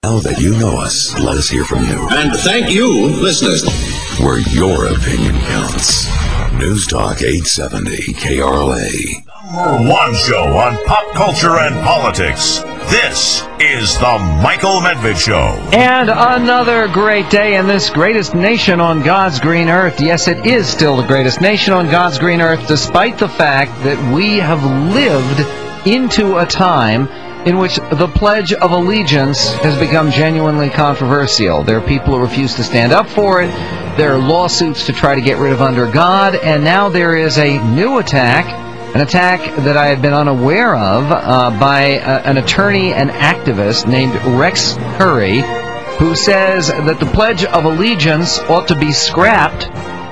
Now that you know us, let us hear from you. And thank you, listeners. Where your opinion counts. News Talk 870 KRLA. Number one show on pop culture and politics. This is the Michael Medved Show. And another great day in this greatest nation on God's green earth. Yes, it is still the greatest nation on God's green earth, despite the fact that we have lived into a time in which the Pledge of Allegiance has become genuinely controversial. There are people who refuse to stand up for it. There are lawsuits to try to get rid of under God. And now there is a new attack, an attack that I had been unaware of by an attorney and activist named Rex Curry, who says that the Pledge of Allegiance ought to be scrapped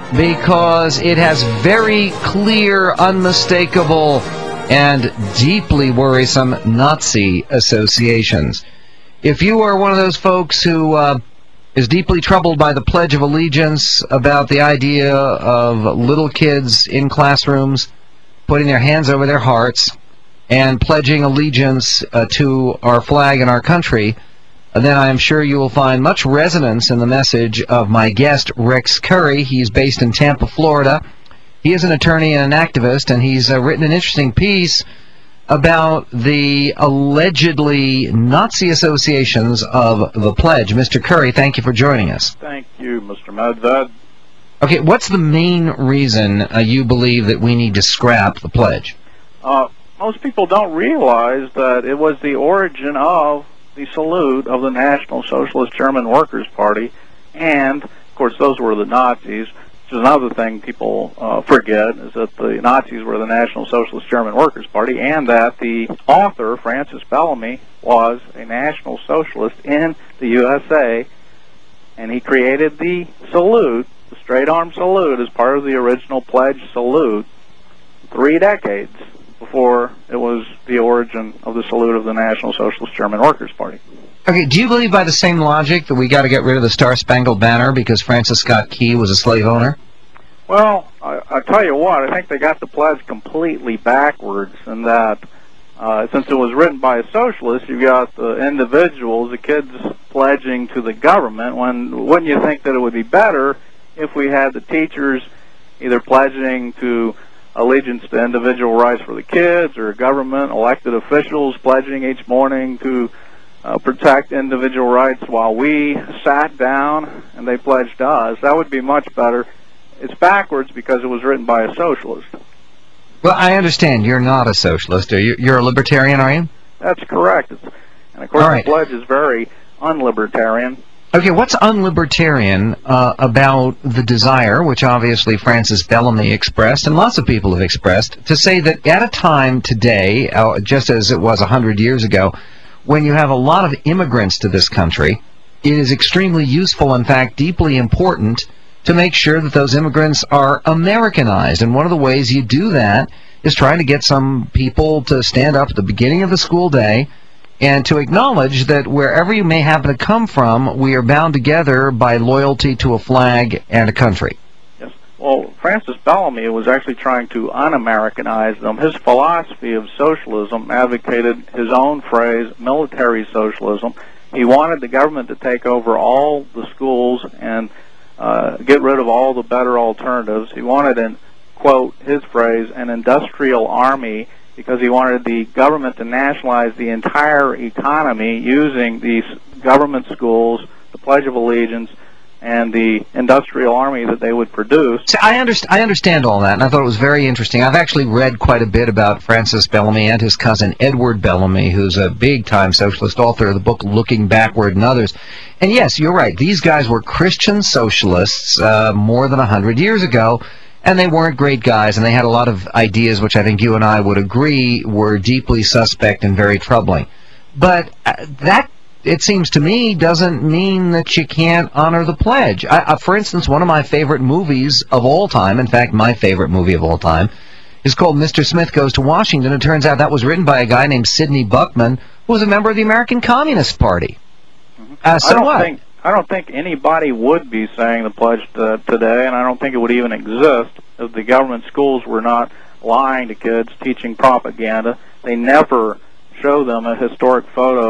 because it has very clear, unmistakable, and deeply worrisome Nazi associations. If you are one of those folks who is deeply troubled by the Pledge of Allegiance, about the idea of little kids in classrooms putting their hands over their hearts and pledging allegiance to our flag and our country, then I am sure you will find much resonance in the message of my guest, Rex Curry. He's based in Tampa, Florida. He is an attorney and an activist, and he's written an interesting piece about the allegedly Nazi associations of the Pledge. Mr. Curry, thank you for joining us. Thank you, Mr. Medved. Okay, what's the main reason you believe that we need to scrap the Pledge? Most people don't realize that it was the origin of the salute of the National Socialist German Workers' Party, and, of course, those were the Nazis. Which is another thing people forget, is that the Nazis were the National Socialist German Workers' Party, and that the author, Francis Bellamy, was a National Socialist in the USA, and he created the salute, the straight-arm salute, as part of the original Pledge salute 3 decades before it was the origin of the salute of the National Socialist German Workers' Party. Okay, do you believe by the same logic that we got to get rid of the Star-Spangled Banner because Francis Scott Key was a slave owner? Well, I tell you what, I think they got the pledge completely backwards in that since it was written by a socialist, you've got the individuals, the kids pledging to the government. Wouldn't you think that it would be better if we had the teachers either pledging to allegiance to individual rights for the kids, or government elected officials pledging each morning to protect individual rights while we sat down and they pledged to us? That would be much better. It's backwards because it was written by a socialist. Well, I understand you're not a socialist. You're a libertarian, are you? That's correct. And of course, the pledge is very unlibertarian. Okay, what's unlibertarian about the desire, which obviously Francis Bellamy expressed, and lots of people have expressed, to say that at a time today, just as it was 100 years ago, when you have a lot of immigrants to this country, it is extremely useful, in fact, deeply important, to make sure that those immigrants are Americanized. And one of the ways you do that is trying to get some people to stand up at the beginning of the school day and to acknowledge that wherever you may happen to come from, we are bound together by loyalty to a flag and a country. Yes. Well, Francis Bellamy was actually trying to un-Americanize them. His philosophy of socialism advocated his own phrase, military socialism. He wanted the government to take over all the schools and get rid of all the better alternatives. He wanted, in, quote, his phrase, an industrial army, because he wanted the government to nationalize the entire economy using these government schools, the Pledge of Allegiance, and the industrial army that they would produce. See, I understand all that, and I thought it was very interesting. I've actually read quite a bit about Francis Bellamy and his cousin Edward Bellamy, who's a big-time socialist author of the book Looking Backward and others. And yes, you're right. These guys were Christian socialists more than 100 years ago, and they weren't great guys, and they had a lot of ideas which I think you and I would agree were deeply suspect and very troubling. But that, it seems to me, doesn't mean that you can't honor the pledge. For instance, one of my favorite movies of all time, in fact, my favorite movie of all time, is called Mr. Smith Goes to Washington. It turns out that was written by a guy named Sidney Buckman, who was a member of the American Communist Party. I don't think anybody would be saying the pledge today, and I don't think it would even exist if the government schools were not lying to kids, teaching propaganda. They never show them historic photos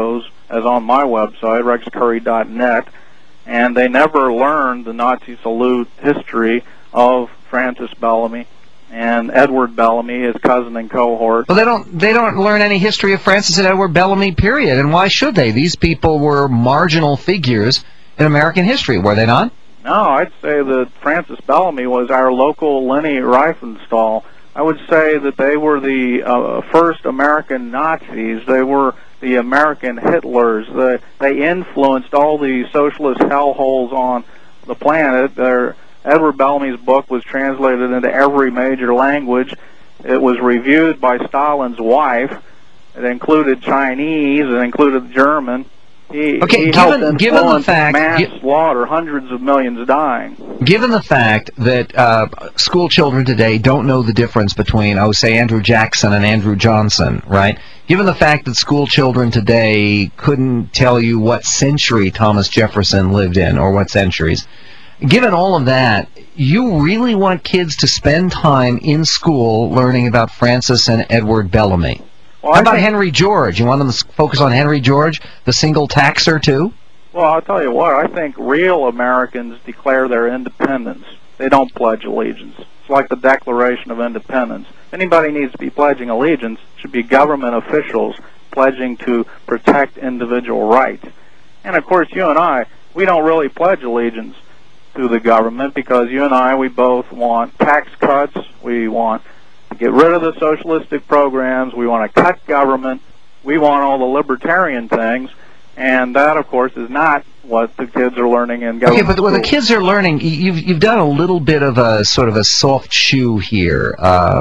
as on my website, rexcurry.net, and they never learned the Nazi salute history of Francis Bellamy and Edward Bellamy, his cousin and cohort. Well, they don't learn any history of Francis and Edward Bellamy, period. And why should they? These people were marginal figures in American history, were they not? No, I'd say that Francis Bellamy was our local Leni Riefenstahl. I would say that they were the first American Nazis. They were the American Hitlers. They influenced all the socialist hellholes on the planet. Edward Bellamy's book was translated into every major language. It was reviewed by Stalin's wife. It included Chinese. It included German. He helped influence mass slaughter, hundreds of millions dying. Given the fact that school children today don't know the difference between, say, Andrew Jackson and Andrew Johnson, right? Given the fact that school children today couldn't tell you what century Thomas Jefferson lived in, or what centuries, given all of that, you really want kids to spend time in school learning about Francis and Edward Bellamy? Well, how about Henry George? You want them to focus on Henry George, the single taxer, too? Well, I'll tell you what, I think real Americans declare their independence. They don't pledge allegiance. It's like the Declaration of Independence. Anybody needs to be pledging allegiance should be government officials pledging to protect individual rights. And, of course, you and I, we don't really pledge allegiance to the government because you and I, we both want tax cuts. We want to get rid of the socialistic programs. We want to cut government. We want all the libertarian things. And that, of course, is not what the kids are learning in government. Okay, but what the kids are learning, you've done a little bit of a sort of a soft shoe here,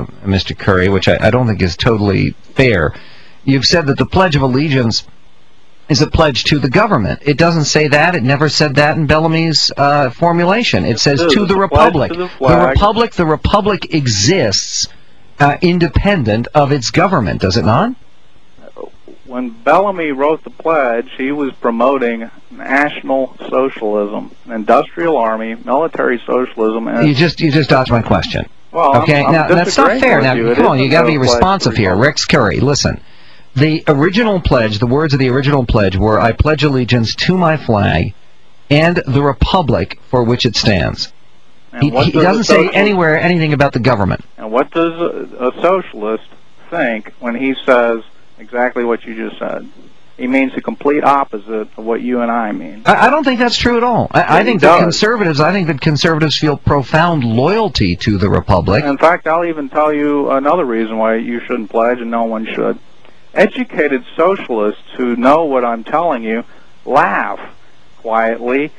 Mr. Curry, which I don't think is totally fair. You've said that the Pledge of Allegiance is a pledge to the government. It doesn't say that. It never said that in Bellamy's formulation. It says to the Republic. The Republic exists independent of its government, does it not? When Bellamy wrote the pledge, he was promoting National Socialism, an industrial army, military socialism. And you just dodged my question. Well, okay, now that's not fair. Now, come on, you got to be responsive here. Rex Curry, listen. The original pledge, the words of the original pledge were, "I pledge allegiance to my flag and the republic for which it stands." He doesn't say anywhere anything about the government. And what does a socialist think when he says exactly what you just said? He means the complete opposite of what you and I mean. I don't think that's true at all. I think that conservatives feel profound loyalty to the republic. In fact, I'll even tell you another reason why you shouldn't pledge and no one should. Educated socialists who know what I'm telling you laugh quietly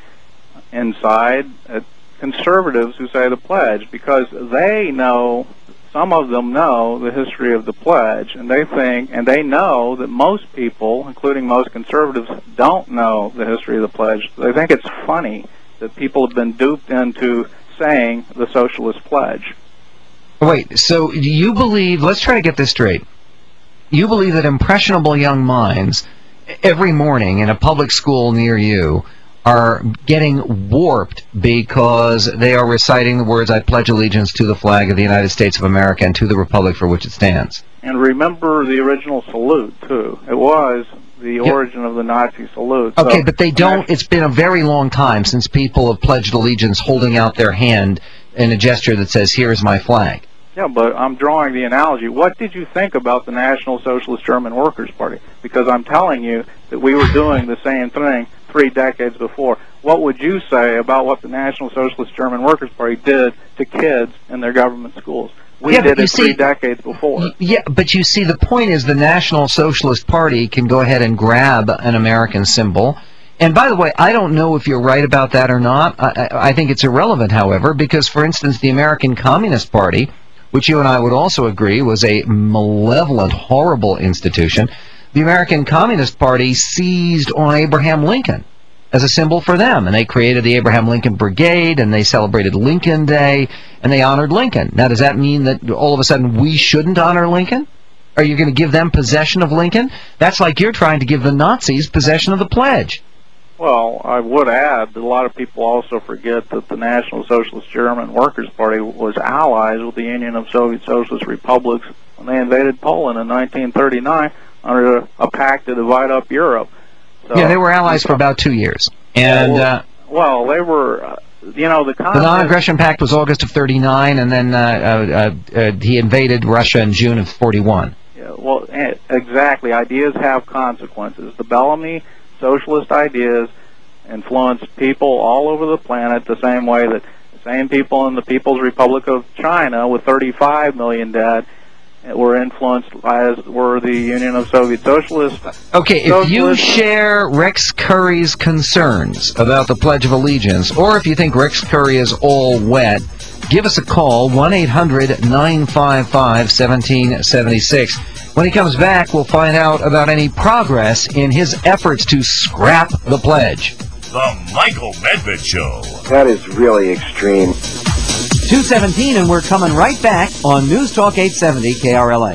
inside at conservatives who say the pledge because they know, some of them know the history of the pledge, and they know that most people, including most conservatives, don't know the history of the pledge. They think it's funny that people have been duped into saying the socialist pledge. Wait, so you believe, let's try to get this straight. You believe that impressionable young minds every morning in a public school near you are getting warped because they are reciting the words, "I pledge allegiance to the flag of the United States of America and to the republic for which it stands." And remember the original salute, too. It was the origin of the Nazi salute. Okay, but they don't, it's been a very long time since people have pledged allegiance holding out their hand in a gesture that says, "Here is my flag." Yeah, but I'm drawing the analogy. What did you think about the National Socialist German Workers' Party? Because I'm telling you that we were doing the same thing 3 decades before. What would you say about what the National Socialist German Workers' Party did to kids in their government schools? We did it 3 decades before. Yeah, but you see, the point is the National Socialist Party can go ahead and grab an American symbol. And by the way, I don't know if you're right about that or not. I think it's irrelevant, however, because, for instance, the American Communist Party, which you and I would also agree was a malevolent, horrible institution, the American Communist Party seized on Abraham Lincoln as a symbol for them. And they created the Abraham Lincoln Brigade, and they celebrated Lincoln Day, and they honored Lincoln. Now, does that mean that all of a sudden we shouldn't honor Lincoln? Are you going to give them possession of Lincoln? That's like you're trying to give the Nazis possession of the pledge. Well, I would add that a lot of people also forget that the National Socialist German Workers' Party was allies with the Union of Soviet Socialist Republics when they invaded Poland in 1939 under a pact to divide up Europe. So, yeah, they were allies for about 2 years. And well, they were, the Non-Aggression Pact was August of 39, and then he invaded Russia in June of 41. Yeah, well, exactly. Ideas have consequences. The Bellamy socialist ideas influenced people all over the planet the same way that the same people in the People's Republic of China with 35 million dead were influenced, as were the Union of Soviet Socialists. Okay, if you share Rex Curry's concerns about the Pledge of Allegiance, or if you think Rex Curry is all wet, give us a call, 1-800-955-1776. When he comes back, we'll find out about any progress in his efforts to scrap the pledge. The Michael Medved Show. That is really extreme. 2:17, and we're coming right back on News Talk 870 KRLA.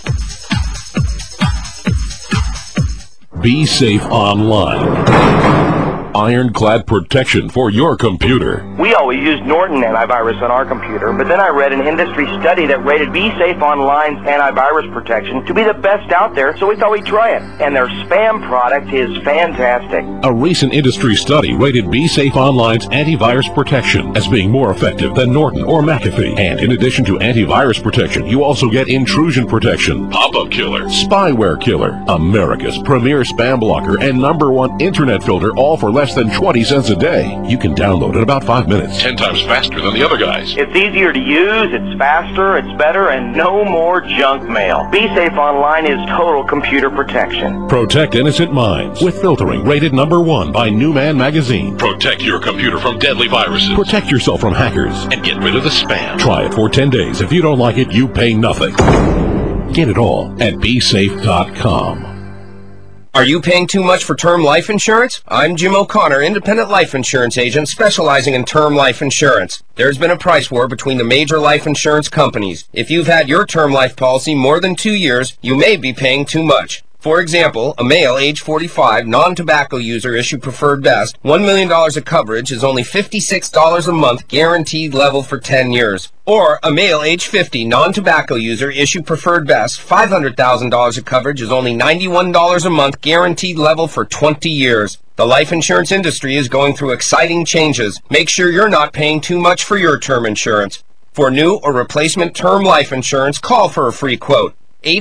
Be safe online. Ironclad protection for your computer. We always used Norton antivirus on our computer, but then I read an industry study that rated BeSafe Online's antivirus protection to be the best out there, so we thought we'd try it. And their spam product is fantastic. A recent industry study rated BeSafe Online's antivirus protection as being more effective than Norton or McAfee. And in addition to antivirus protection, you also get intrusion protection, pop-up killer, spyware killer, America's premier spam blocker, and #1 internet filter, all for less than 20 cents a day. You can download in about 5 minutes, 10 times faster than the other guys. It's easier to use, it's faster, it's better, and no more junk mail. BeSafe Online is total computer protection. Protect innocent minds with filtering rated #1 by Newman Magazine. Protect your computer from deadly viruses. Protect yourself from hackers and get rid of the spam. Try it for 10 days. If you don't like it, you pay nothing. Get it all at BeSafe.com. Are you paying too much for term life insurance? I'm Jim O'Connor, independent life insurance agent specializing in term life insurance. There's been a price war between the major life insurance companies. If you've had your term life policy more than 2 years, you may be paying too much. For example, a male age 45, non-tobacco user issued Preferred Best, $1 million of coverage is only $56 a month guaranteed level for 10 years. Or a male age 50, non-tobacco user issued Preferred Best, $500,000 of coverage is only $91 a month guaranteed level for 20 years. The life insurance industry is going through exciting changes. Make sure you're not paying too much for your term insurance. For new or replacement term life insurance, call for a free quote.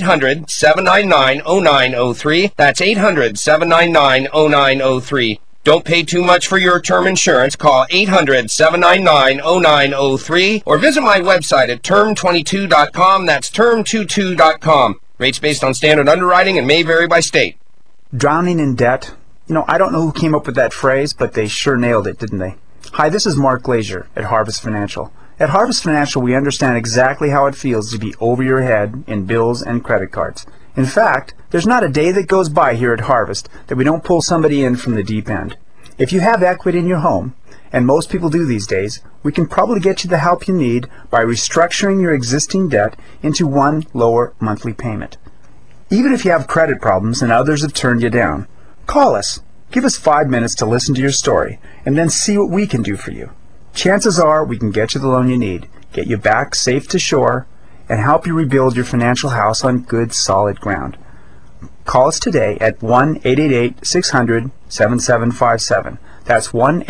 800-799-0903. That's 800-799-0903. Don't pay too much for your term insurance. Call 800-799-0903 or visit my website at term22.com. That's term22.com. Rates based on standard underwriting and may vary by state. Drowning in debt? I don't know who came up with that phrase, but they sure nailed it, didn't they? Hi, this is Mark Glazier at Harvest Financial. At Harvest Financial, we understand exactly how it feels to be over your head in bills and credit cards. In fact, there's not a day that goes by here at Harvest that we don't pull somebody in from the deep end. If you have equity in your home, and most people do these days, we can probably get you the help you need by restructuring your existing debt into one lower monthly payment. Even if you have credit problems and others have turned you down, call us. Give us 5 minutes to listen to your story, and then see what we can do for you. Chances are we can get you the loan you need, get you back safe to shore, and help you rebuild your financial house on good, solid ground. Call us today at 1-888-600-7757. That's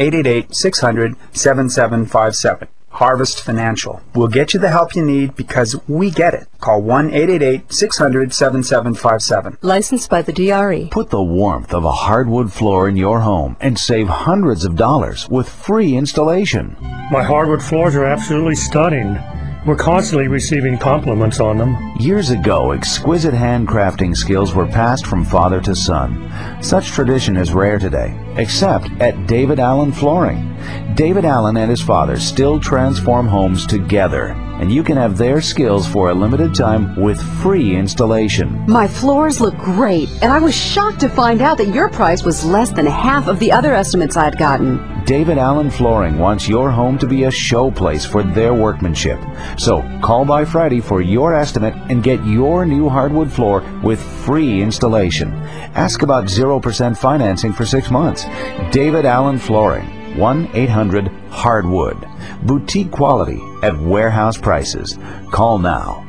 1-888-600-7757. Harvest Financial. We'll get you the help you need because we get it. Call 1-888-600-7757. Licensed by the DRE. Put the warmth of a hardwood floor in your home and save hundreds of dollars with free installation. My hardwood floors are absolutely stunning. We're constantly receiving compliments on them. Years ago, exquisite handcrafting skills were passed from father to son. Such tradition is rare today, except at David Allen Flooring. David Allen and his father still transform homes together, and you can have their skills for a limited time with free installation. My floors look great, and I was shocked to find out that your price was less than half of the other estimates I'd gotten. David Allen Flooring wants your home to be a showplace for their workmanship. So call by Friday for your estimate and get your new hardwood floor with free installation. Ask about 0% financing for 6 months. David Allen Flooring, 1-800-HARDWOOD. Boutique quality at warehouse prices. Call now,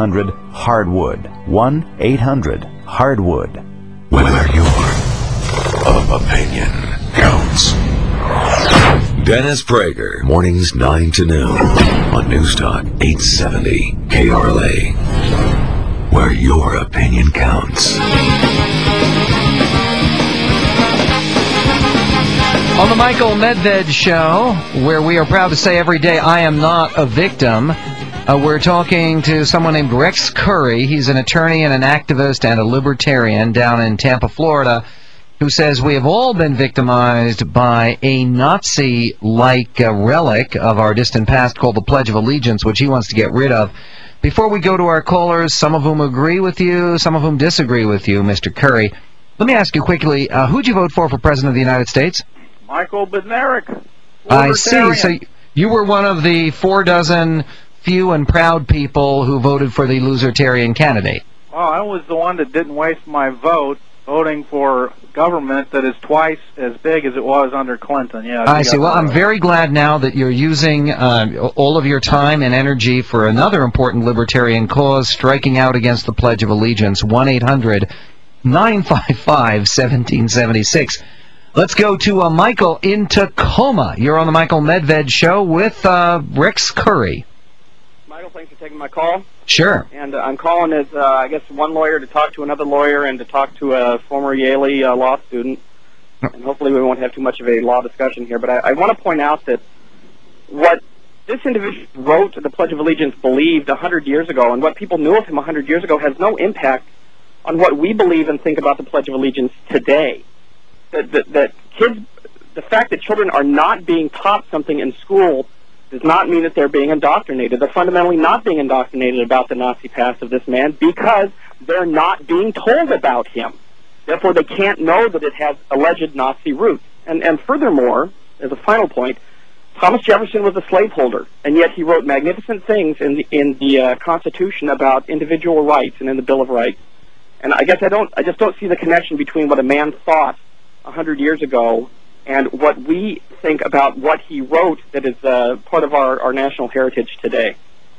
1-800-HARDWOOD. 1-800-HARDWOOD. Whether you're opinion counts. Dennis Prager, mornings 9 to noon on News Talk 870 KRLA, where your opinion counts. On the Michael Medved Show, where we are proud to say every day, I am not a victim, we're talking to someone named Rex Curry. He's an attorney and an activist and a libertarian down in Tampa, Florida, who says we have all been victimized by a Nazi-like relic of our distant past called the Pledge of Allegiance, which he wants to get rid of. Before we go to our callers, some of whom agree with you, some of whom disagree with you, Mr. Curry, let me ask you quickly, who'd you vote for President of the United States? Michael Bednarik. I see. So you were one of the 4 few and proud people who voted for the losertarian candidate. Well, I was the one that didn't waste my vote voting for government that is twice as big as it was under Clinton. Yeah. I see. Well, I'm very glad now that you're using all of your time and energy for another important libertarian cause, striking out against the Pledge of Allegiance. 1-800-955-1776. Let's go to Michael in Tacoma. You're on the Michael Medved Show with Rex Curry. Michael, thanks for taking my call. Sure. And I'm calling as, I guess, one lawyer to talk to another lawyer and to talk to a former Yale law student. And hopefully we won't have too much of a law discussion here. But I want to point out that what this individual wrote the Pledge of Allegiance believed 100 years ago, and what people knew of him 100 years ago, has no impact on what we believe and think about the Pledge of Allegiance today. That kids, the fact that children are not being taught something in school does not mean that they're being indoctrinated. They're fundamentally not being indoctrinated about the Nazi past of this man because they're not being told about him. Therefore, they can't know that it has alleged Nazi roots. And furthermore, as a final point, Thomas Jefferson was a slaveholder, and yet he wrote magnificent things in the Constitution about individual rights and in the Bill of Rights. And I guess I just don't see the connection between what a man thought 100 years ago and what we think about what he wrote that is part of our national heritage today.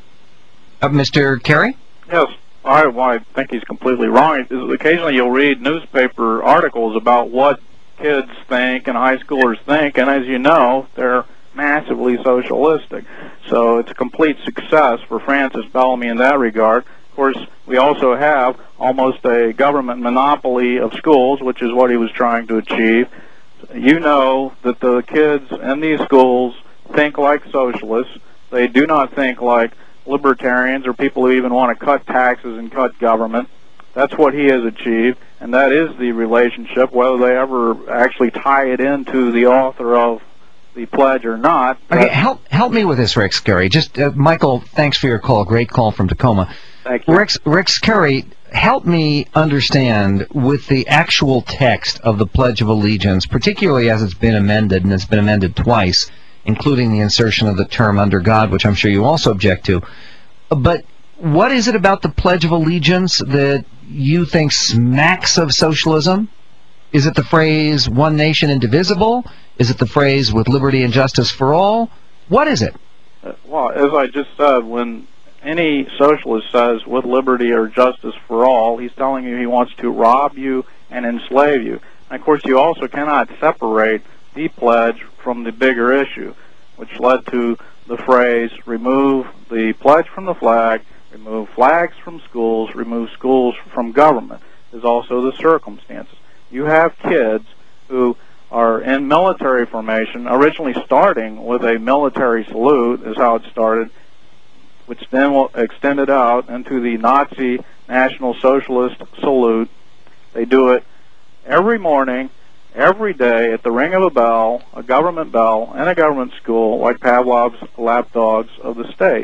Mr. Kerry? Yes. I think he's completely wrong. Occasionally you'll read newspaper articles about what kids think and high schoolers think, and as you know, they're massively socialistic. So it's a complete success for Francis Bellamy in that regard. Of course, we also have almost a government monopoly of schools, which is what he was trying to achieve. You know that the kids in these schools think like socialists. They do not think like libertarians or people who even want to cut taxes and cut government. That's what he has achieved, and that is the relationship, whether they ever actually tie it into the author of the pledge or not. Okay, help me with this, Rex Curry. Just Michael, thanks for your call. Great call from Tacoma. Thank you. Rex Curry, help me understand with the actual text of the Pledge of Allegiance, particularly as it's been amended, and it's been amended twice, including the insertion of the term under God, which I'm sure you also object to. But what is it about the Pledge of Allegiance that you think smacks of socialism? Is it the phrase, one nation indivisible? Is it the phrase, with liberty and justice for all? What is it? Well, as I just said, when any socialist says, with liberty or justice for all, he's telling you he wants to rob you and enslave you. And of course, you also cannot separate the pledge from the bigger issue, which led to the phrase, remove the pledge from the flag, remove flags from schools, remove schools from government. There's also the circumstances. You have kids who are in military formation, originally starting with a military salute, is how it started, which then extended out into the Nazi National Socialist salute. They do it every morning, every day, at the ring of a bell, a government bell, in a government school, like Pavlov's lapdogs of the state.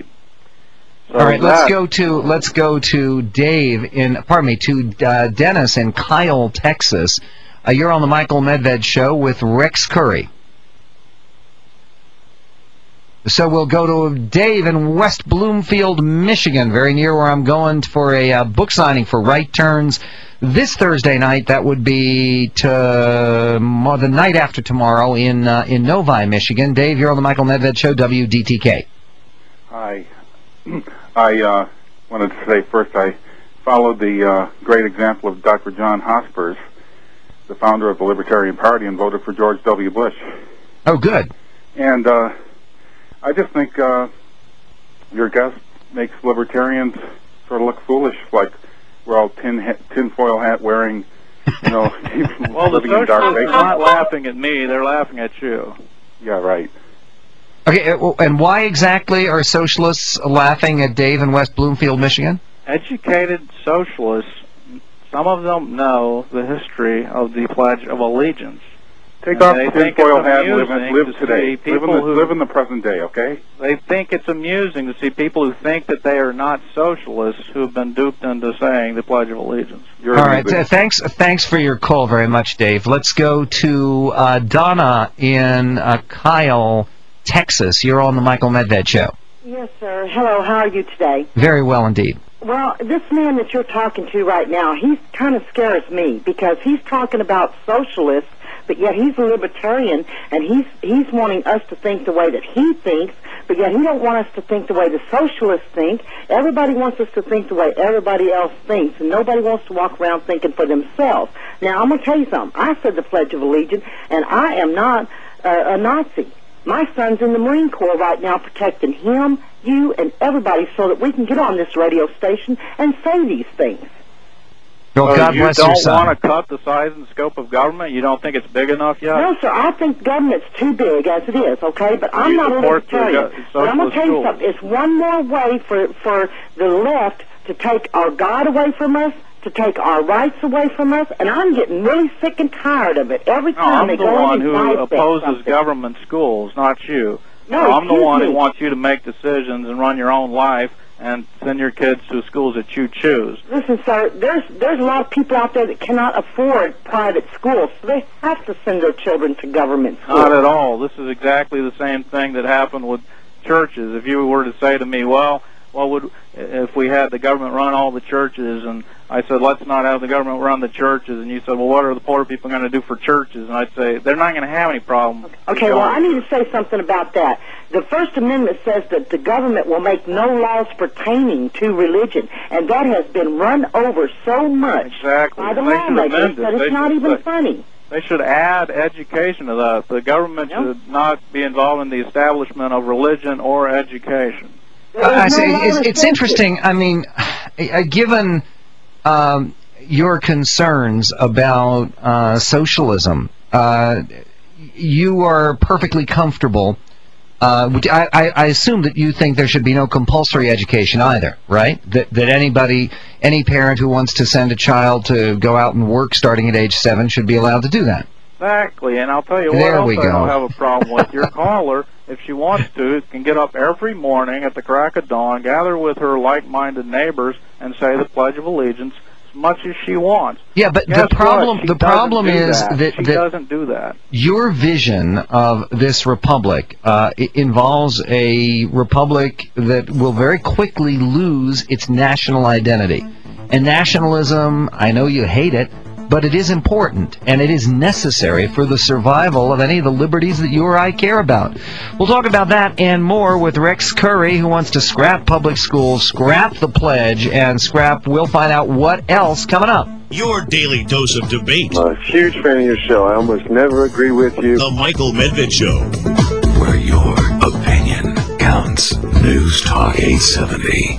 So all right, let's go to Dennis in Kyle, Texas. You're on the Michael Medved Show with Rex Curry. So we'll go to Dave in West Bloomfield, Michigan, very near where I'm going for a book signing for Right Turns this Thursday night. That would be the night after tomorrow in Novi, Michigan. Dave, you're on the Michael Medved Show, WDTK. Hi. I wanted to say first I followed the great example of Dr. John Hospers the founder of the Libertarian Party and voted for George W. Bush. Oh, good. And I just think your guest makes libertarians sort of look foolish, like we're all tinfoil hat wearing, you know, well, the living in dark socialists are basements. not laughing at me; they're laughing at you. Yeah, right. Okay, and why exactly are socialists laughing at Dave in West Bloomfield, Michigan? Educated socialists, some of them know the history of the Pledge of Allegiance. Take off the tinfoil hat and live to today. Live in the present day, okay? They think it's amusing to see people who think that they are not socialists who have been duped into saying the Pledge of Allegiance. All right, thanks for your call very much, Dave. Let's go to Donna in Kyle, Texas. You're on the Michael Medved Show. Yes, sir. Hello, how are you today? Very well indeed. Well, this man that you're talking to right now, he kind of scares me because he's talking about socialists, but yet he's a libertarian, and he's wanting us to think the way that he thinks, but yet he don't want us to think the way the socialists think. Everybody wants us to think the way everybody else thinks, and nobody wants to walk around thinking for themselves. Now, I'm going to tell you something. I said the Pledge of Allegiance, and I am not a Nazi. My son's in the Marine Corps right now protecting him, you, and everybody so that we can get on this radio station and say these things. Well, God you bless your don't son. want to cut the size and scope of government? You don't think it's big enough yet? No, sir. I think government's too big as it is, okay? But I'm not a libertarian. But I'm going to tell you something. It's one more way for the left to take our God away from us, to take our rights away from us, and I'm getting really sick and tired of it. Every time they go in and I'm the one who opposes government schools, not you. No, I'm the one who me. wants you to make decisions and run your own life and send your kids to schools that you choose. Listen, sir, there's a lot of people out there that cannot afford private schools, so they have to send their children to government schools. Not at all. This is exactly the same thing that happened with churches. If you were to say to me, well, what would if we had the government run all the churches, and I said, let's not have the government run the churches, and you said, well, what are the poor people going to do for churches? And I'd say, they're not going to have any problem. Okay, well, I need to say something about that. The First Amendment says that the government will make no laws pertaining to religion, and that has been run over so much by the lawmakers that it's not even funny. They should add education to that. The government should not be involved in the establishment of religion or education. It's interesting. I mean, given your concerns about socialism, you are perfectly comfortable. I assume that you think there should be no compulsory education either, right? That any parent who wants to send a child to go out and work starting at age 7 should be allowed to do that. Exactly, and I'll tell you what else I don't have a problem with. Your caller, if she wants to, can get up every morning at the crack of dawn, gather with her like-minded neighbors, and say the Pledge of Allegiance as much as she wants. Yeah, but Guess the problem is that she doesn't do that. Your vision of this republic involves a republic that will very quickly lose its national identity. And nationalism, I know you hate it, but it is important, and it is necessary for the survival of any of the liberties that you or I care about. We'll talk about that and more with Rex Curry, who wants to scrap public schools, scrap the pledge, and we'll find out what else coming up. Your daily dose of debate. I'm a huge fan of your show. I almost never agree with you. The Michael Medved Show. Where your opinion counts. News Talk 870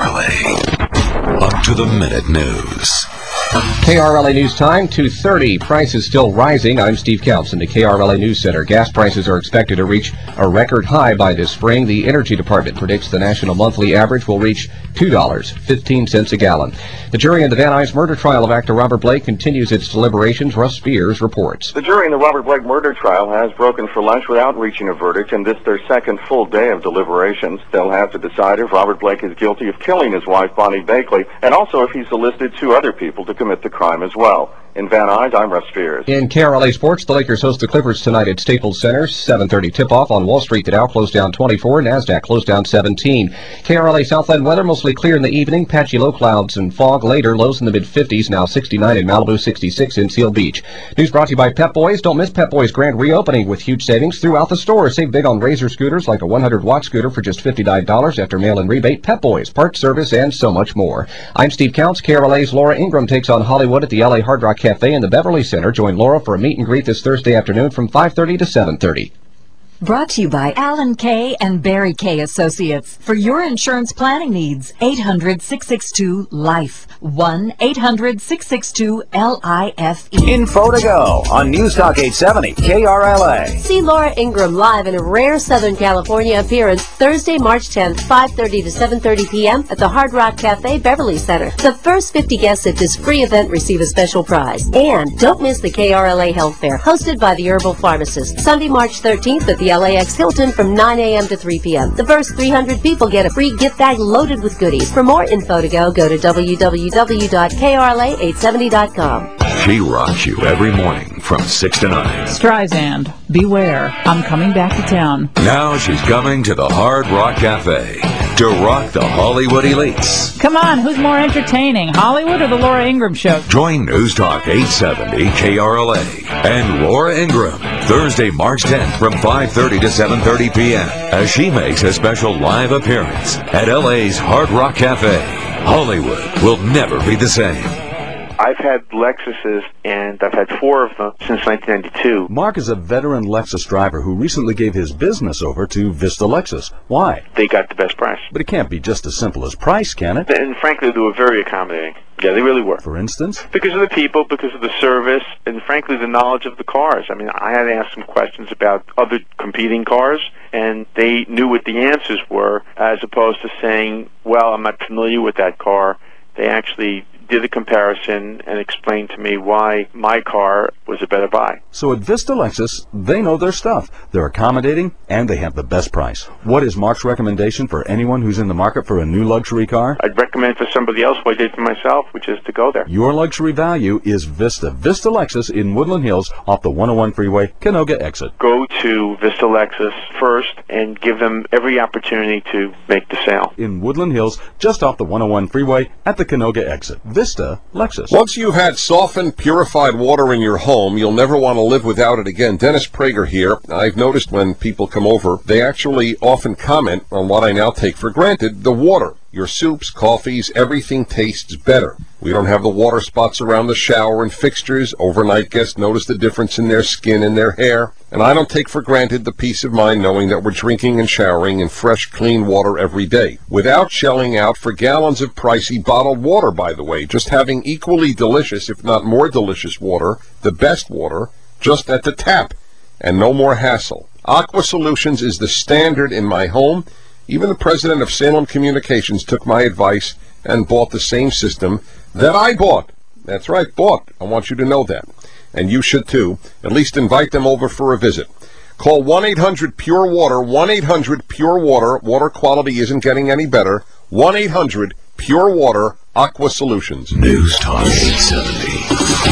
KRLA. Up to the minute news. KRLA News Time, 2:30. Prices still rising. I'm Steve Counts in the KRLA News Center. Gas prices are expected to reach a record high by this spring. The Energy Department predicts the national monthly average will reach $2.15 a gallon. The jury in the Van Nuys murder trial of actor Robert Blake continues its deliberations. Russ Spears reports. The jury in the Robert Blake murder trial has broken for lunch without reaching a verdict, and this their second full day of deliberations. They'll have to decide if Robert Blake is guilty of killing his wife, Bonnie Bakley, and also if he's enlisted 2 other people to commit the crime as well. In Van Nuys, I'm Russ Spears. In KRLA Sports, the Lakers host the Clippers tonight at Staples Center. 7:30 tip-off on Wall Street. The Dow closed down 24. NASDAQ closed down 17. KRLA Southland weather, mostly clear in the evening. Patchy low clouds and fog later. Lows in the mid-50s. Now 69 in Malibu, 66 in Seal Beach. News brought to you by Pep Boys. Don't miss Pep Boys' grand reopening with huge savings throughout the store. Save big on Razor scooters like a 100-watt scooter for just $59 after mail-in rebate. Pep Boys, parts service, and so much more. I'm Steve Counts. KRLA's Laura Ingram takes on Hollywood at the LA Hard Rock Cafe in the Beverly Center. Join Laura for a meet and greet this Thursday afternoon from 5:30 to 7:30. Brought to you by Alan Kay and Barry Kay Associates. For your insurance planning needs, 800-662-LIFE. 1-800-662-LIFE. Info to go on News Talk 870 KRLA. See Laura Ingraham live in a rare Southern California appearance Thursday, March 10th, 5:30 to 7:30 p.m. at the Hard Rock Cafe, Beverly Center. The first 50 guests at this free event receive a special prize. And don't miss the KRLA Health Fair, hosted by the Herbal Pharmacist, Sunday, March 13th at the LAX Hilton from 9 a.m. to 3 p.m. The first 300 people get a free gift bag loaded with goodies. For more info to go to www.krla870.com. She rocks you every morning from 6 to 9. Streisand, beware. I'm coming back to town. Now she's coming to the Hard Rock Cafe to rock the Hollywood elites. Come on, who's more entertaining, Hollywood or the Laura Ingraham Show? Join News Talk 870 KRLA and Laura Ingraham Thursday, March 10th from 5:30 to 7:30 p.m. as she makes a special live appearance at LA's Hard Rock Cafe. Hollywood will never be the same. I've had Lexuses, and I've had 4 of them since 1992. Mark is a veteran Lexus driver who recently gave his business over to Vista Lexus. Why? They got the best price. But it can't be just as simple as price, can it? And frankly, they were very accommodating. Yeah, they really were. For instance? Because of the people, because of the service, and frankly, the knowledge of the cars. I mean, I had to ask some questions about other competing cars, and they knew what the answers were, as opposed to saying, well, I'm not familiar with that car. They actually did a comparison and explained to me why my car was a better buy. So at Vista Lexus, they know their stuff. They're accommodating, and they have the best price. What is Mark's recommendation for anyone who's in the market for a new luxury car? I'd recommend for somebody else what I did for myself, which is to go there. Your luxury value is Vista. Vista Lexus in Woodland Hills off the 101 freeway, Canoga exit. Go to Vista Lexus first and give them every opportunity to make the sale. In Woodland Hills, just off the 101 freeway at the Canoga exit. Vista Lexus. Once you've had softened, purified water in your home, you'll never want to live without it again. Dennis Prager here. I've noticed when people come over, they actually often comment on what I now take for granted, the water. Your soups, coffees, everything tastes better. We don't have the water spots around the shower and fixtures. Overnight guests notice the difference in their skin and their hair. And I don't take for granted the peace of mind knowing that we're drinking and showering in fresh, clean water every day. Without shelling out for gallons of pricey bottled water, by the way. Just having equally delicious, if not more delicious water, the best water, just at the tap. And no more hassle. Aqua Solutions is the standard in my home. Even the president of Salem Communications took my advice and bought the same system that I bought. That's right, bought. I want you to know that. And you should too. At least invite them over for a visit. Call 1-800-PURE-WATER, 1-800-PURE-WATER. Water quality isn't getting any better. 1-800-PURE-WATER, Aqua Solutions. News Talk 870.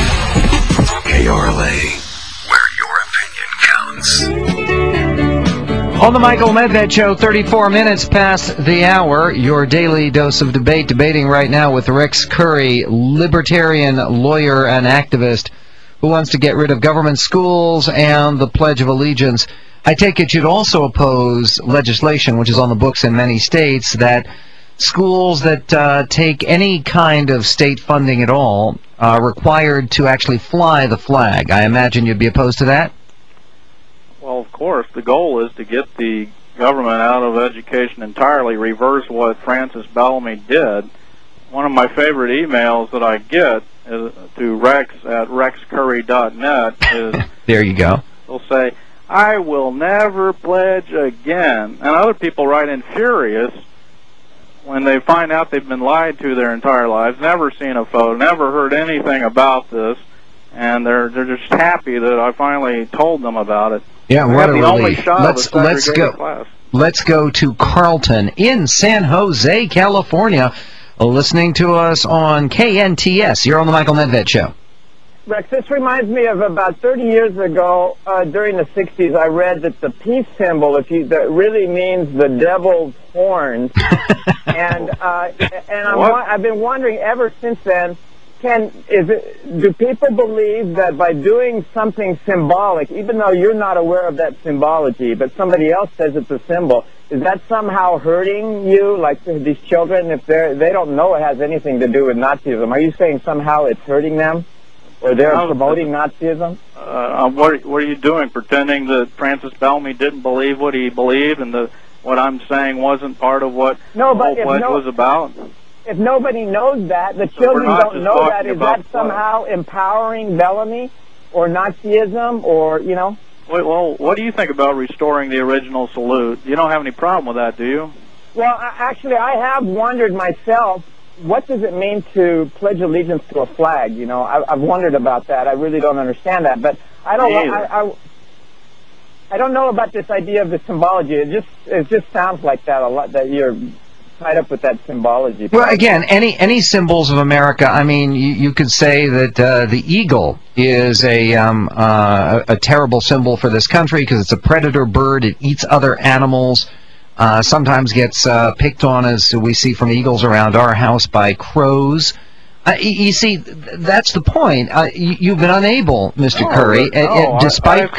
KRLA, where your opinion counts. On the Michael Medved Show, 34 minutes past the hour, your daily dose of debate, debating right now with Rex Curry, libertarian lawyer and activist who wants to get rid of government schools and the Pledge of Allegiance. I take it you'd also oppose legislation, which is on the books in many states, that schools that take any kind of state funding at all are required to actually fly the flag. I imagine you'd be opposed to that? Well, of course, the goal is to get the government out of education entirely, reverse what Francis Bellamy did. One of my favorite emails that I get is to Rex at rexcurry.net is... There you go. They'll say, I will never pledge again. And other people write in furious when they find out they've been lied to their entire lives, never seen a photo, never heard anything about this, and they're just happy that I finally told them about it. Yeah, what a relief. Let's go to Carlton in San Jose, California, listening to us on KNTS. You're on the Michael Medved Show. Rex, this reminds me of about 30 years ago, during the 60s, I read that the peace symbol, that really means the devil's horns. and I've been wondering ever since then, do people believe that by doing something symbolic, even though you're not aware of that symbology, but somebody else says it's a symbol, is that somehow hurting you, like these children, if they don't know it has anything to do with Nazism? Are you saying somehow it's hurting them? or they're promoting Nazism? What are you doing? Pretending that Francis Bellamy didn't believe what he believed, and what I'm saying wasn't part of what the whole pledge was about? If nobody knows that, the children don't know that, is that somehow empowering Bellamy or Nazism or, you know? Well, what do you think about restoring the original salute? You don't have any problem with that, do you? Well, actually, I have wondered myself, what does it mean to pledge allegiance to a flag? You know, I've wondered about that. I really don't understand that, but I don't. I don't know about this idea of the symbology. It just sounds like that a lot. That you're tied up with that symbology. Well, again, any symbols of America. I mean, you could say that the eagle is a terrible symbol for this country because it's a predator bird. It eats other animals. Sometimes gets picked on, as we see from eagles around our house, by crows. You see, that's the point. You've been unable, Mr. Curry, despite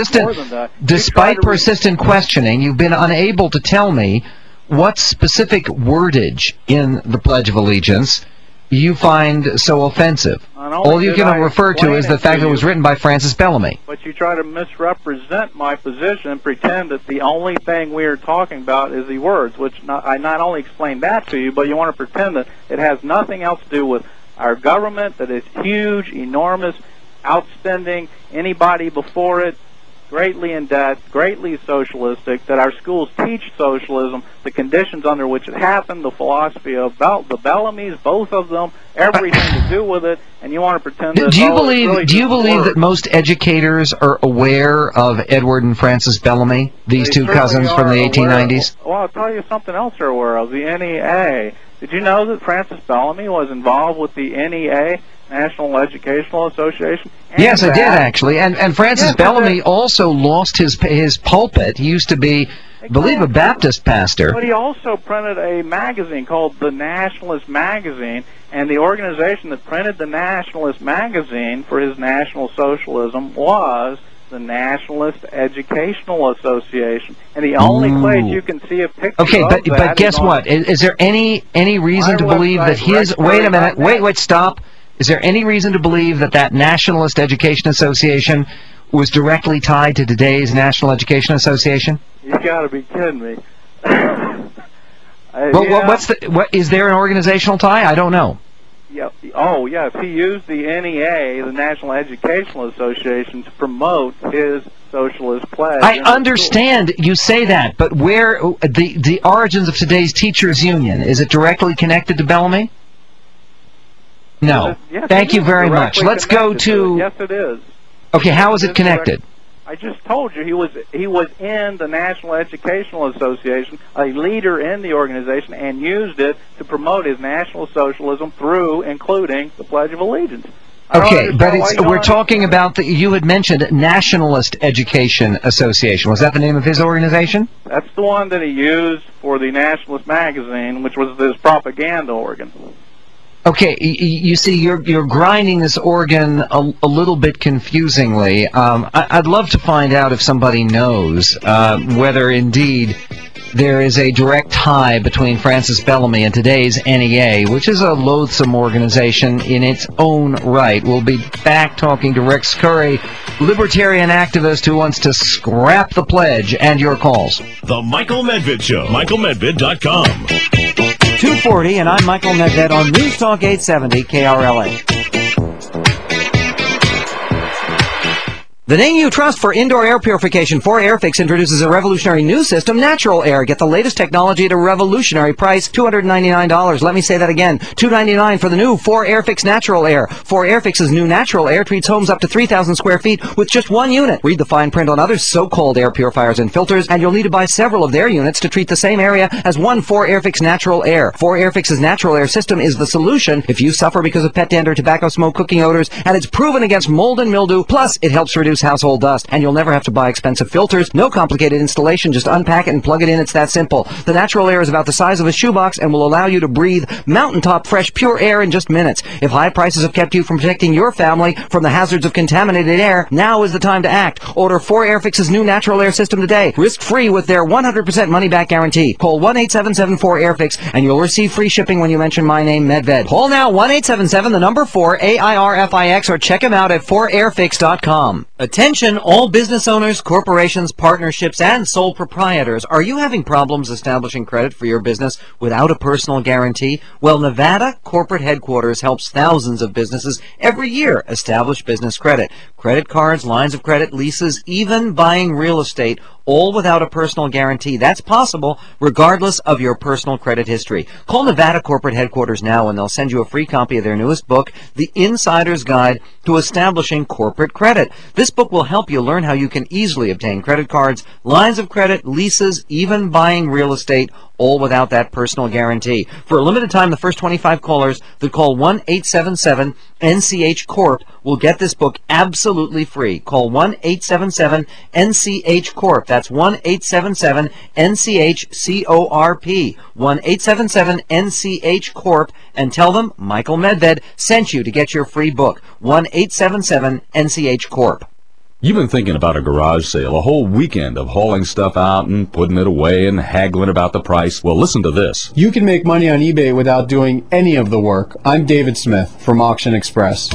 persistent questioning, you've been unable to tell me what specific wordage in the Pledge of Allegiance you find so offensive. All you can refer to is the fact that it was written by Francis Bellamy. But you try to misrepresent my position and pretend that the only thing we are talking about is the words, which I not only explained that to you, but you want to pretend that it has nothing else to do with our government, that is huge, enormous, outspending anybody before it, greatly in debt, greatly socialistic, that our schools teach socialism, the conditions under which it happened, the philosophy of the Bellamys, both of them, everything to do with it, and you want to pretend that... Do you believe that most educators are aware of Edward and Francis Bellamy, these two cousins from the 1890s? Well, I'll tell you something else they're aware of, the NEA. Did you know that Francis Bellamy was involved with the NEA, National Educational Association? Yes, I did, actually. And Francis Bellamy also lost his pulpit. He used to be, I believe, a Baptist pastor. But he also printed a magazine called The Nationalist Magazine, and the organization that printed The Nationalist Magazine for his National Socialism was the Nationalist Educational Association. And the only place you can see a picture of that... Okay, but guess what? Is there any reason to believe that his... Wait a minute. Wait, stop. Is there any reason to believe that Nationalist Education Association was directly tied to today's National Education Association? You got to be kidding me. Is there an organizational tie? I don't know. Yeah. Oh, yes. He used the NEA, the National Educational Association, to promote his socialist pledge. I understand you say that, but where the origins of today's teachers' union, is it directly connected to Bellamy? No. Yes, Thank you very much. Let's go to... Yes, it is. Okay, how is it connected? I just told you he was in the National Educational Association, a leader in the organization, and used it to promote his National Socialism through including the Pledge of Allegiance. Okay, but we're talking about you had mentioned Nationalist Education Association. Was that the name of his organization? That's the one that he used for the Nationalist Magazine, which was his propaganda organ. Okay, you see, you're grinding this organ a little bit confusingly. I'd love to find out if somebody knows whether indeed there is a direct tie between Francis Bellamy and today's NEA, which is a loathsome organization in its own right. We'll be back talking to Rex Curry, libertarian activist who wants to scrap the pledge, and your calls. The Michael Medved Show, michaelmedved.com. 2:40, and I'm Michael Medved on News Talk 870 KRLA. The name you trust for indoor air purification, 4Airfix, introduces a revolutionary new system, Natural Air. Get the latest technology at a revolutionary price, $299. Let me say that again, $299 for the new 4Airfix Natural Air. 4Airfix's new Natural Air treats homes up to 3,000 square feet with just one unit. Read the fine print on other so-called air purifiers and filters, and you'll need to buy several of their units to treat the same area as one 4Airfix Natural Air. 4Airfix's Natural Air system is the solution if you suffer because of pet dander, tobacco smoke, cooking odors, and it's proven against mold and mildew. Plus, it helps reduce reduce household dust, and you'll never have to buy expensive filters. No complicated installation, just unpack it and plug it in. It's that simple. The Natural Air is about the size of a shoebox and will allow you to breathe mountaintop fresh pure air in just minutes. If high prices have kept you from protecting your family from the hazards of contaminated air, now is the time to act. Order 4Airfix's new Natural Air system today, risk-free with their 100% money-back guarantee. Call 1-877-4Airfix and you'll receive free shipping when you mention my name, Medved. Call now 1-877, the number 4, AIRFIX, or check them out at 4airfix.com. Attention all business owners, corporations, partnerships, and sole proprietors. Are you having problems establishing credit for your business without a personal guarantee? Well, Nevada Corporate Headquarters helps thousands of businesses every year establish business credit. Credit cards, lines of credit, leases, even buying real estate, all without a personal guarantee. That's possible regardless of your personal credit history. Call Nevada Corporate Headquarters now and they'll send you a free copy of their newest book, The Insider's Guide to Establishing Corporate Credit. This book will help you learn how you can easily obtain credit cards, lines of credit, leases, even buying real estate, all without that personal guarantee. For a limited time, the first 25 callers that call 1-877-NCH-CORP will get this book absolutely free. Call 1-877-NCH-CORP. That's 1-877-NCH-CORP. 1-877-NCH-CORP. And tell them Michael Medved sent you to get your free book. 1-877-NCH-CORP. You've been thinking about a garage sale, a whole weekend of hauling stuff out and putting it away and haggling about the price. Well, listen to this. You can make money on eBay without doing any of the work. I'm David Smith from Auction Express.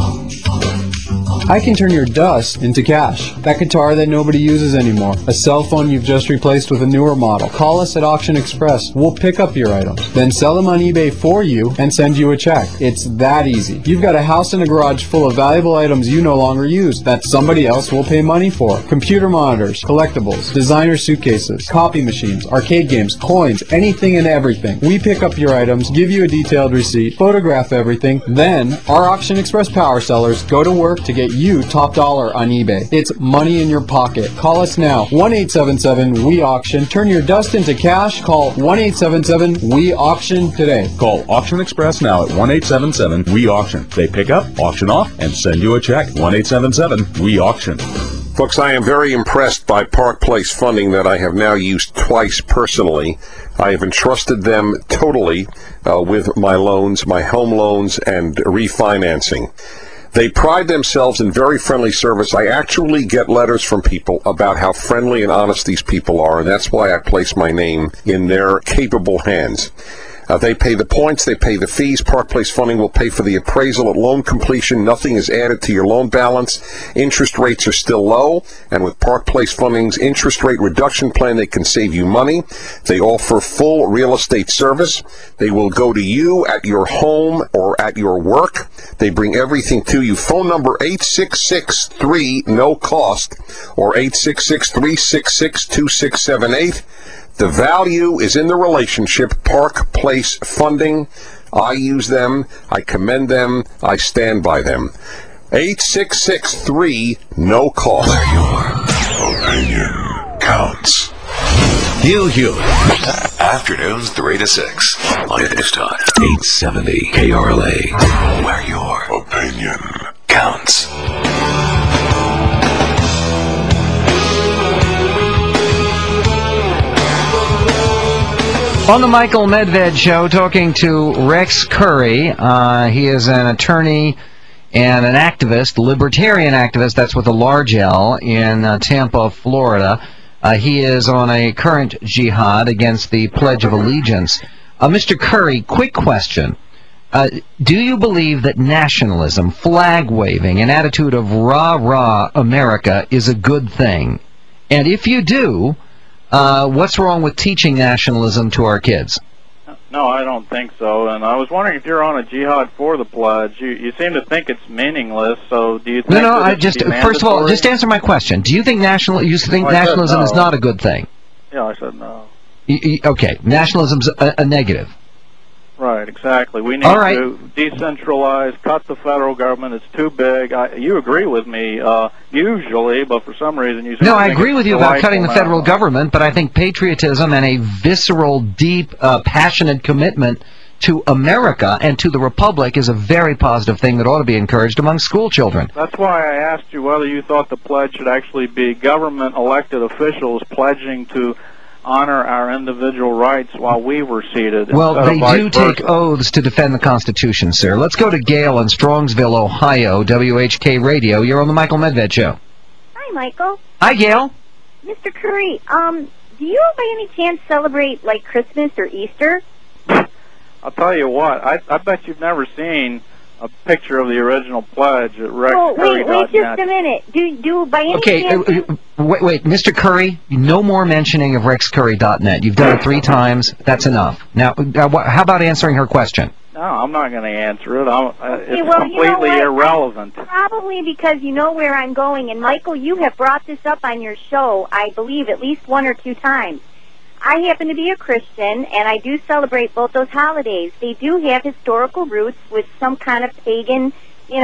I can turn your dust into cash. That guitar that nobody uses anymore. A cell phone you've just replaced with a newer model. Call us at Auction Express. We'll pick up your items, then sell them on eBay for you and send you a check. It's that easy. You've got a house and a garage full of valuable items you no longer use that somebody else will pay money for. Computer monitors, collectibles, designer suitcases, copy machines, arcade games, coins, anything and everything. We pick up your items, give you a detailed receipt, photograph everything, then our Auction Express power sellers go to work to get you top dollar on eBay. It's money in your pocket. Call us now. 1-877-WE-AUCTION. Turn your dust into cash. Call 1-877-WE-AUCTION today. Call Auction Express now at 1-877-WE-AUCTION. They pick up, auction off, and send you a check. 1-877-WE-AUCTION. Folks, I am very impressed by Park Place Funding that I have now used twice personally. I have entrusted them totally with my loans, my home loans, and refinancing. They pride themselves in very friendly service. I actually get letters from people about how friendly and honest these people are, and that's why I place my name in their capable hands. They pay the points, they pay the fees. Park Place Funding will pay for the appraisal at loan completion. Nothing is added to your loan balance. Interest rates are still low, and with Park Place Funding's interest rate reduction plan, they can save you money. They offer full real estate service. They will go to you at your home or at your work. They bring everything to you. Phone number 866-3, no cost, or 866-366-2678. The value is in the relationship. Park Place Funding. I use them. I commend them. I stand by them. 866-3, no cost. Where your opinion counts. Hugh Hewitt. Afternoons 3 to 6 on News Talk 870 KRLA. Where your opinion counts. On the Michael Medved Show, talking to Rex Curry. He is an attorney and an activist, libertarian activist, that's with a large L, in Tampa, Florida. He is on a current jihad against the Pledge of Allegiance. Mr. Curry, quick question. Do you believe that nationalism, flag-waving, an attitude of rah-rah America is a good thing? And if you do, what's wrong with teaching nationalism to our kids? No, I don't think so. And I was wondering if you're on a jihad for the pledge. You seem to think it's meaningless. So do you think? No. I just first of all, just answer my question. Do you think nationalism is not a good thing? Yeah, I said no. Okay, nationalism's a negative. Right, exactly. We need to decentralize, cut the federal government. It's too big. You agree with me usually, but for some reason you. No, I agree with you about cutting the federal government, but I think patriotism and a visceral, deep, passionate commitment to America and to the Republic is a very positive thing that ought to be encouraged among school children. That's why I asked you whether you thought the pledge should actually be government-elected officials pledging to honor our individual rights while we were seated. Well, they do take oaths to defend the Constitution, sir. Let's go to Gail in Strongsville, Ohio, WHK Radio. You're on the Michael Medved Show. Hi, Michael. Hi, Gail. Mr. Curry, do you by any chance celebrate, like, Christmas or Easter? I'll tell you what, I bet you've never seen a picture of the original pledge at rexcurry.net. Oh, wait just a minute. Do by any chance... Wait, Mr. Curry, no more mentioning of rexcurry.net. You've done it 3 times. That's enough. Now, how about answering her question? No, I'm not going to answer it. It's well, completely irrelevant. Probably because you know where I'm going. And, Michael, you have brought this up on your show, I believe, at least 1 or 2 times. I happen to be a Christian, and I do celebrate both those holidays. They do have historical roots with some kind of pagan,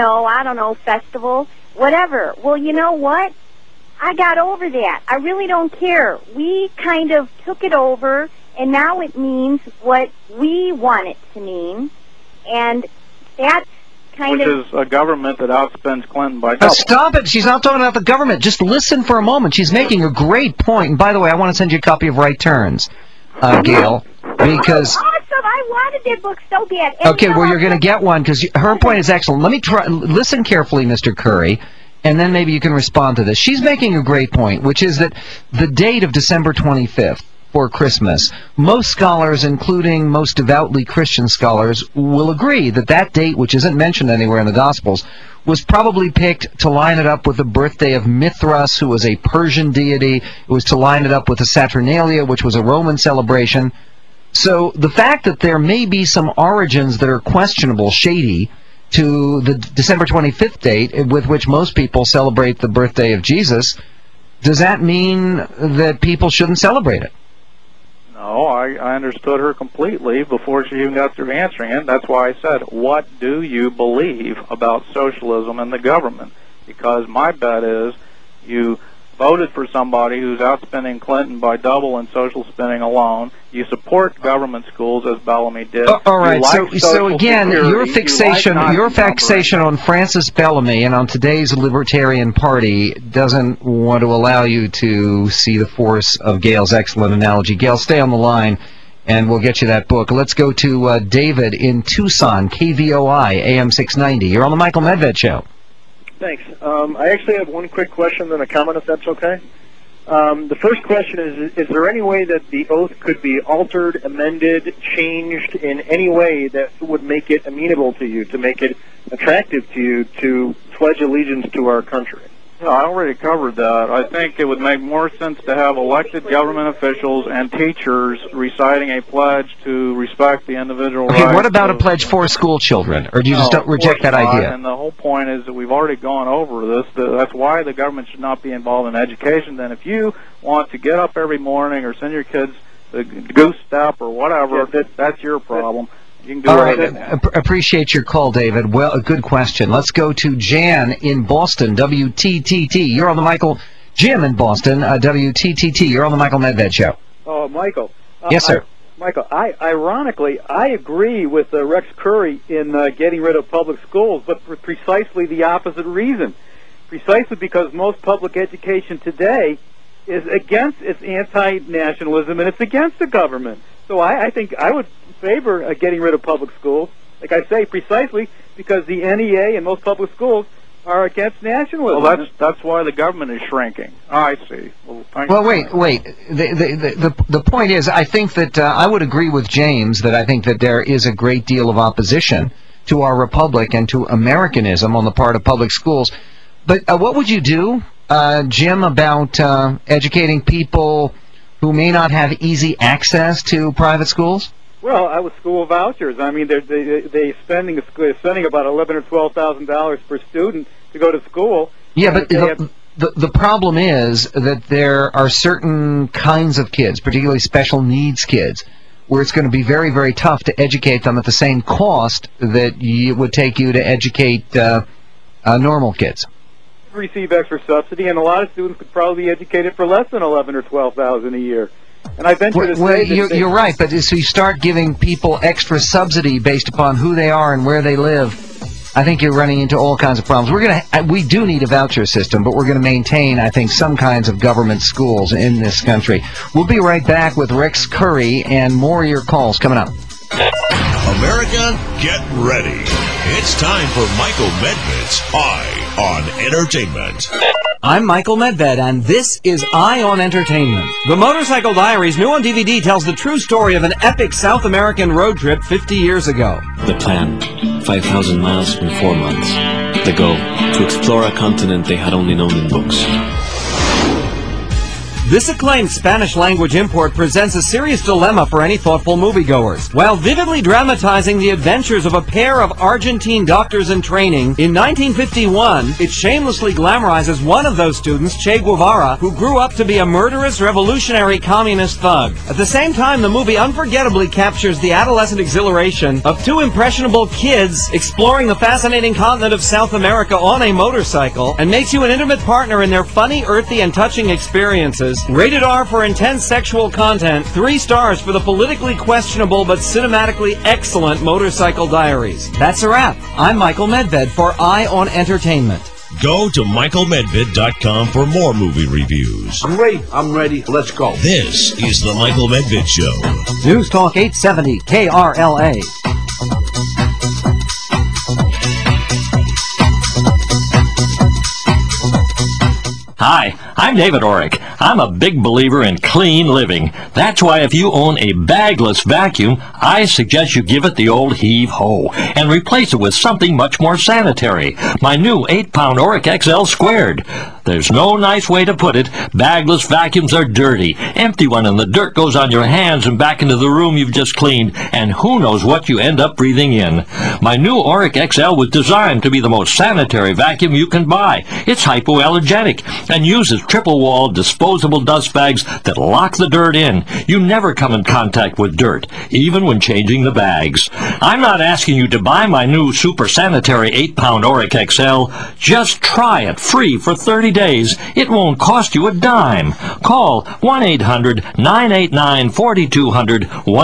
I don't know, festival, whatever. Well, you know what? I got over that. I really don't care. We kind of took it over, and now it means what we want it to mean, and that's kind Which is a government that outspends Clinton by double. Stop it. She's not talking about the government. Just listen for a moment. She's making a great point. And by the way, I want to send you a copy of Right Turns, Gail, because... Awesome. I wanted that book so bad. Okay, well, you're going to get one, because her point is excellent. Let me try. Listen carefully, Mr. Curry, and then maybe you can respond to this. She's making a great point, which is that the date of December 25th, for Christmas, most scholars, including most devoutly Christian scholars, will agree that that date, which isn't mentioned anywhere in the Gospels, was probably picked to line it up with the birthday of Mithras, who was a Persian deity. It was to line it up with the Saturnalia, which was a Roman celebration. So the fact that there may be some origins that are questionable, shady, to the December 25th date, with which most people celebrate the birthday of Jesus, does that mean that people shouldn't celebrate it? No, I understood her completely before she even got through answering it. That's why I said, what do you believe about socialism and the government? Because my bet is you voted for somebody who's outspending Clinton by double in social spending alone. You support government schools, as Bellamy did. All right, so again, your fixation on Francis Bellamy and on today's Libertarian Party doesn't want to allow you to see the force of Gail's excellent analogy. Gail, stay on the line, and we'll get you that book. Let's go to David in Tucson, KVOI, AM 690. You're on the Michael Medved Show. Thanks. I actually have one quick question, then a comment, if that's okay. The first question is there any way that the oath could be altered, amended, changed in any way that would make it amenable to you, to make it attractive to you to pledge allegiance to our country? No, I already covered that. I think it would make more sense to have elected government officials and teachers reciting a pledge to respect the individual rights. Okay, what about a pledge for school children? Or do you just reject that idea? And the whole point is that we've already gone over this. That's why the government should not be involved in education. Then if you want to get up every morning or send your kids to Goose Step or whatever, that's your problem. You can do all right. Appreciate your call, David. Well, a good question. Let's go to Jan in Boston, WTTT. You're on the Michael... Jim in Boston, WTTT. You're on the Michael Medved Show. Michael. Yes, sir. Michael, ironically, I agree with Rex Curry in getting rid of public schools, but for precisely the opposite reason. Precisely because most public education today is it's anti-nationalism, and it's against the government. So I think I would favor getting rid of public schools, like I say, precisely because the NEA and most public schools are against nationalism. Well, that's why the government is shrinking. I see. Well, wait. The point is, I think that I would agree with James that I think that there is a great deal of opposition to our republic and to Americanism on the part of public schools. But what would you do, Jim, about educating people who may not have easy access to private schools? Well, with school vouchers, I mean, they're spending about $11,000 or $12,000 per student to go to school. Yeah, but the problem is that there are certain kinds of kids, particularly special needs kids, where it's going to be very, very tough to educate them at the same cost that it would take you to educate normal kids. Receive extra subsidy, and a lot of students could probably be educated for less than $11,000 or $12,000 a year. And I venture to say well, that you're right, but so you start giving people extra subsidy based upon who they are and where they live. I think you're running into all kinds of problems. We do need a voucher system, but we're going to maintain, I think, some kinds of government schools in this country. We'll be right back with Rex Curry and more of your calls coming up. America, get ready. It's time for Michael Medved's Eye on Entertainment. I'm Michael Medved, and this is Eye on Entertainment. The Motorcycle Diaries, new on DVD, tells the true story of an epic South American road trip 50 years ago. The plan, 5,000 miles in 4 months. The goal, to explore a continent they had only known in books. This acclaimed Spanish-language import presents a serious dilemma for any thoughtful moviegoers. While vividly dramatizing the adventures of a pair of Argentine doctors in training, in 1951, it shamelessly glamorizes one of those students, Che Guevara, who grew up to be a murderous revolutionary communist thug. At the same time, the movie unforgettably captures the adolescent exhilaration of two impressionable kids exploring the fascinating continent of South America on a motorcycle, and makes you an intimate partner in their funny, earthy, and touching experiences. Rated R for intense sexual content, 3 stars for the politically questionable but cinematically excellent Motorcycle Diaries. That's a wrap. I'm Michael Medved for Eye on Entertainment. Go to michaelmedved.com for more movie reviews. I'm ready. Let's go. This is the Michael Medved Show. News Talk 870 KRLA. Hi, I'm David Orrick. I'm a big believer in clean living. That's why if you own a bagless vacuum, I suggest you give it the old heave-ho and replace it with something much more sanitary. My new 8-pound Orrick XL Squared. There's no nice way to put it. Bagless vacuums are dirty. Empty one and the dirt goes on your hands and back into the room you've just cleaned, and who knows what you end up breathing in. My new Orrick XL was designed to be the most sanitary vacuum you can buy. It's hypoallergenic and uses triple-walled disposable dust bags that lock the dirt in. You never come in contact with dirt, even when changing the bags. I'm not asking you to buy my new super sanitary 8-pound Orrick XL. Just try it free for 30 days. It won't cost you a dime. Call 1-800-989-4200,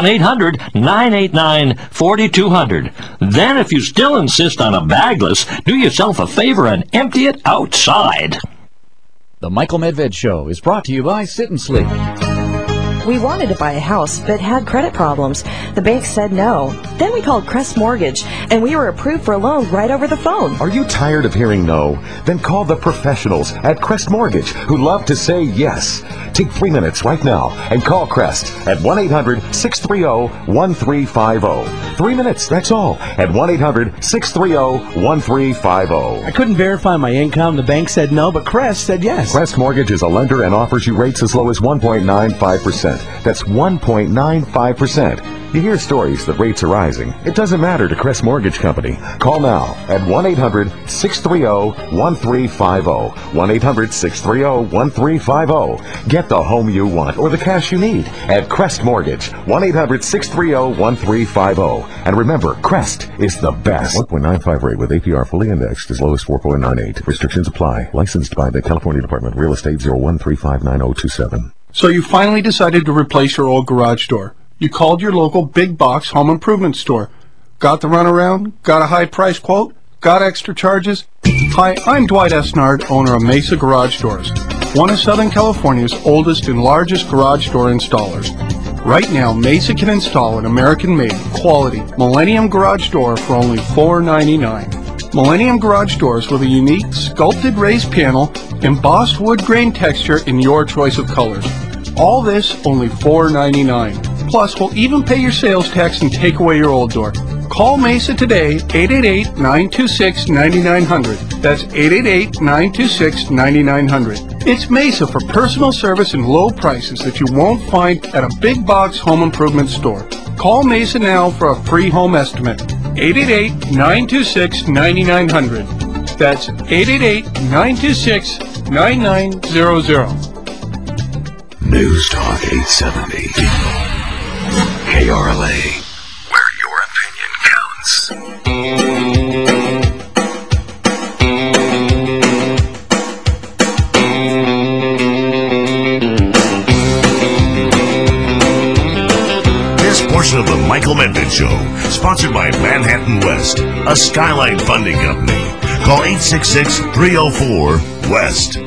1-800-989-4200. Then if you still insist on a bagless, do yourself a favor and empty it outside. The Michael Medved Show is brought to you by Sit and Sleep. We wanted to buy a house, but had credit problems. The bank said no. Then we called Crest Mortgage, and we were approved for a loan right over the phone. Are you tired of hearing no? Then call the professionals at Crest Mortgage, who love to say yes. Take 3 minutes right now and call Crest at 1-800-630-1350. 3 minutes, that's all, at 1-800-630-1350. I couldn't verify my income. The bank said no, but Crest said yes. Crest Mortgage is a lender and offers you rates as low as 1.95%. That's 1.95%. You hear stories that rates are rising. It doesn't matter to Crest Mortgage Company. Call now at 1-800-630-1350. 1-800-630-1350. Get the home you want or the cash you need at Crest Mortgage. 1-800-630-1350. And remember, Crest is the best. 1.95 rate with APR fully indexed as low as 4.98. Restrictions apply. Licensed by the California Department. Real Estate 01359027. So you finally decided to replace your old garage door. You called your local big box home improvement store. Got the runaround? Got a high price quote? Got extra charges? Hi, I'm Dwight Esnard, owner of Mesa Garage Doors, one of Southern California's oldest and largest garage door installers. Right now, Mesa can install an American-made, quality Millennium garage door for only $4.99. Millennium garage doors with a unique sculpted raised panel, embossed wood grain texture in your choice of colors. All this only $4.99. Plus, we'll even pay your sales tax and take away your old door. Call Mesa today, 888-926-9900. That's 888-926-9900. It's Mesa for personal service and low prices that you won't find at a big box home improvement store. Call Mesa now for a free home estimate. 888-926-9900. That's 888-926-9900. News Talk 870. KRLA, where your opinion counts. Medved Show, sponsored by Manhattan West, a Skyline Funding Company. Call 866-304-WEST.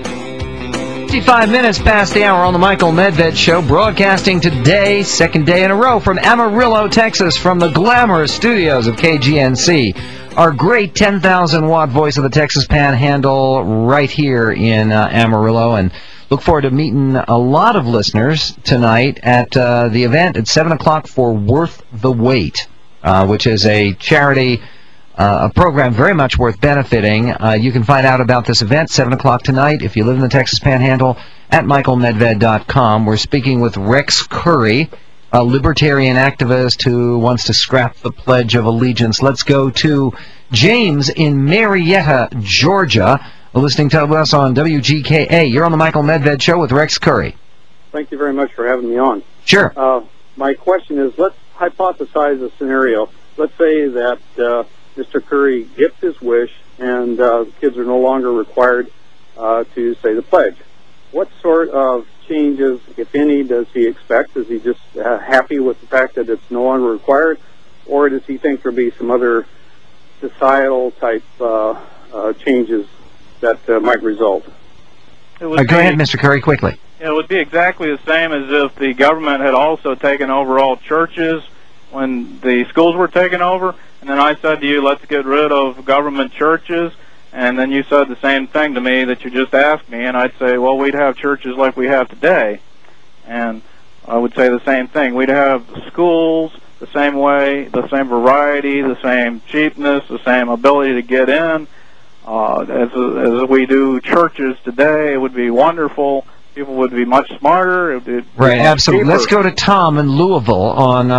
55 minutes past the hour on the Michael Medved Show, broadcasting today, second day in a row from Amarillo, Texas, from the glamorous studios of KGNC. Our great 10,000-watt voice of the Texas Panhandle right here in Amarillo, and look forward to meeting a lot of listeners tonight at the event at 7 o'clock for Worth the Wait, which is a charity a program very much worth benefiting. You can find out about this event, 7 o'clock tonight, if you live in the Texas Panhandle, at michaelmedved.com. We're speaking with Rex Curry, a libertarian activist who wants to scrap the Pledge of Allegiance. Let's go to James in Marietta, Georgia, listening to us on WGKA. You're on the Michael Medved Show with Rex Curry. Thank you very much for having me on. Sure. My question is, let's hypothesize a scenario. Let's say that Mr. Curry gets his wish and kids are no longer required to say the pledge. What sort of changes, if any, does he expect? Is he just happy with the fact that it's no longer required, or does he think there'll be some other societal type changes that might result? Go ahead, Mr. Curry, quickly. It would be exactly the same as if the government had also taken over all churches when the schools were taken over, and then I said to you, let's get rid of government churches, and then you said the same thing to me that you just asked me, and I'd say, well, we'd have churches like we have today, and I would say the same thing. We'd have schools the same way, the same variety, the same cheapness, the same ability to get in. As we do churches today, it would be wonderful. People would be much smarter. It would be right, absolutely. cheaper. Let's go to Tom in Louisville on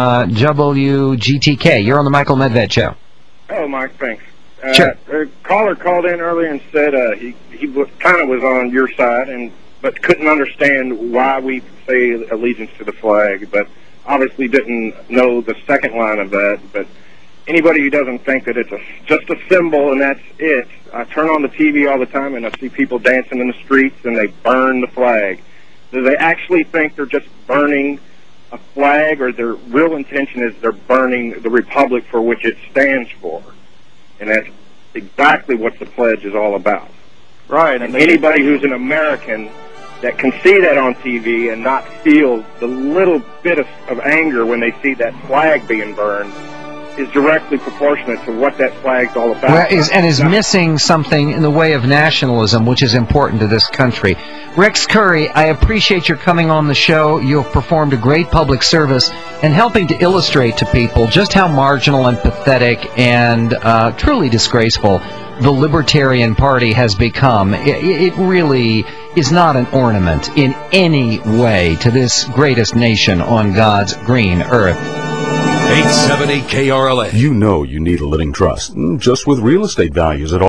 WGTK. You're on the Michael Medved Show. Oh, Mike, thanks. Sure. A caller called in earlier and said he kind of was on your side, but couldn't understand why we say allegiance to the flag, but obviously didn't know the second line of that. But anybody who doesn't think that it's just a symbol and that's it, I turn on the TV all the time and I see people dancing in the streets and they burn the flag. Do they actually think they're just burning a flag, or their real intention is they're burning the republic for which it stands for? And that's exactly what the pledge is all about. Right. And anybody who's an American that can see that on TV and not feel the little bit of anger when they see that flag being burned is directly proportionate to what that flag's all about. Well, is missing something in the way of nationalism, which is important to this country. Rex Curry, I appreciate your coming on the show. You have performed a great public service and helping to illustrate to people just how marginal and pathetic and truly disgraceful the Libertarian Party has become. It really is not an ornament in any way to this greatest nation on God's green earth. 870 KRLA. You know you need a living trust, just with real estate values at all.